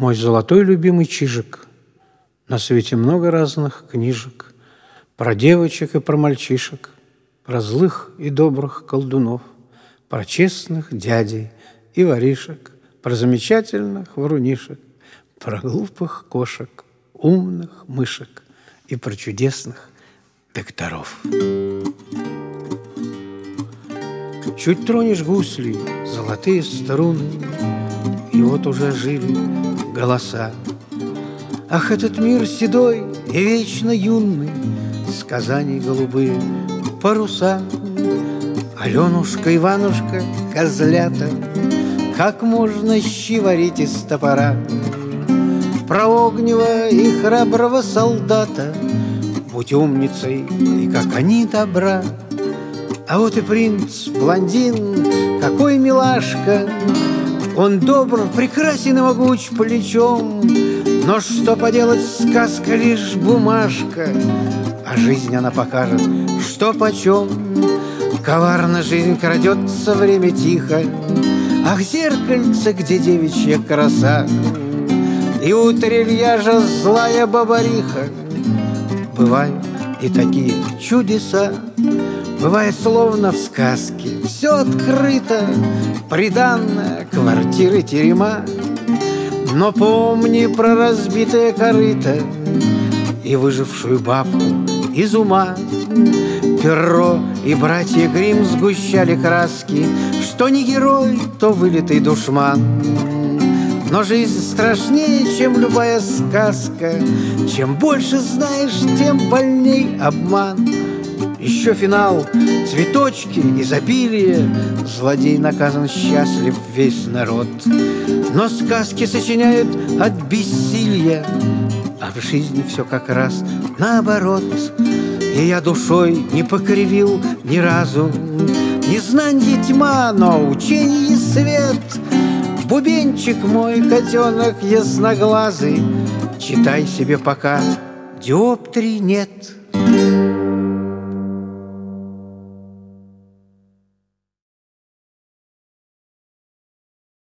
Мой золотой любимый Чижик. На свете много разных книжек про девочек и про мальчишек, про злых и добрых колдунов, про честных дядей и воришек, про замечательных врунишек, про глупых кошек, умных мышек и про чудесных докторов. Чуть тронешь гусли, золотые струны, и вот уже жили голоса. Ах, этот мир седой и вечно юный, сказаний голубые паруса. Аленушка, Иванушка, козлята, как можно щи варить из топора. Про огнева и храброго солдата будь умницей, и как они добра. А вот и принц, блондин, какой милашка. Он добр, прекрасен и могуч плечом, но что поделать, сказка лишь бумажка, а жизнь она покажет, что почем. Коварно жизнь крадется, время тихо, ах, зеркальце, где девичья краса, и у трильяжа злая бабариха. Бывают и такие чудеса, бывает словно в сказке, все открыто, приданное, квартиры, терема. Но помни про разбитое корыто и выжившую бабку из ума. Перро и братья Гримм сгущали краски, что не герой, то вылитый душман. Но жизнь страшнее, чем любая сказка, чем больше знаешь, тем больней обман. Еще финал, цветочки, изобилие, злодей наказан, счастлив весь народ. Но сказки сочиняют от бессилия, а в жизни все как раз наоборот. И я душой не покривил ни разу, не знанье тьма, но учение свет. Бубенчик мой, котенок ясноглазый, читай себе пока диоптрий нет.